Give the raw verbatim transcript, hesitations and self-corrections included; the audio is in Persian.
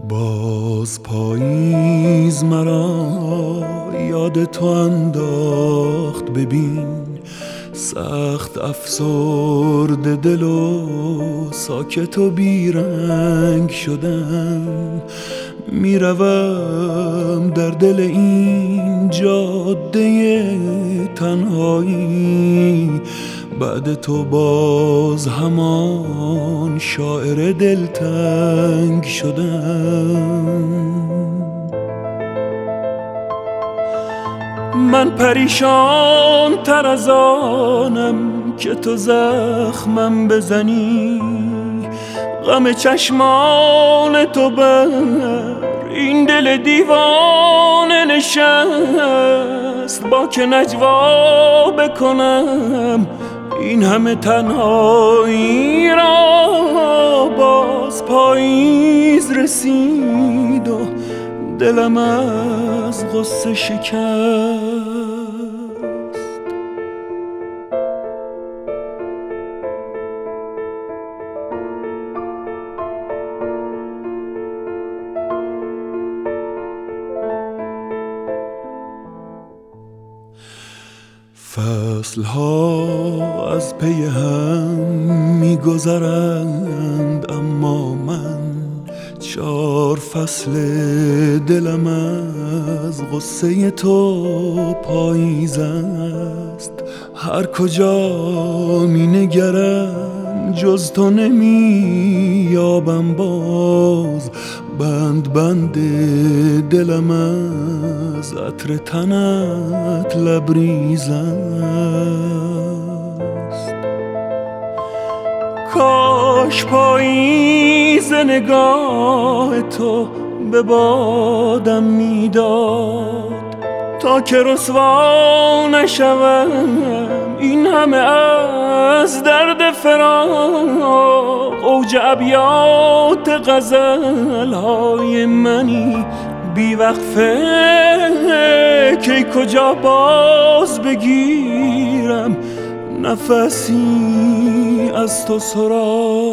باز پاییز مرا یاد تو انداخت، ببین سخت افسرده دل و ساکت و بیرنگ شدم. میروم در دل این جاده تنهایی، بعد تو باز همان شاعر دلتنگ شدم. من پریشان تر از آنم که تو زخمم بزنی، غم چشمان تو بر این دل دیوانه نشست. با که نجوا بکنم این همه تنهایی را، باز پاییز رسید و دلم از غصه شکست. فصلها از پی هم میگذرند، اما من چار فصل دلم از غصه تو پاییز است. هر کجا می نگرم جز تو نمی یابم باز، بند بند دلم از عطر تنت لبریز است. کاش پاییز نگاه تو به بادم میداد، تا که رسوا نشوم این همه از درد فراق. اوج ابیات غزل‌های منی بی وقفه که کجا باز بگیرم نفسی از تو سراغ.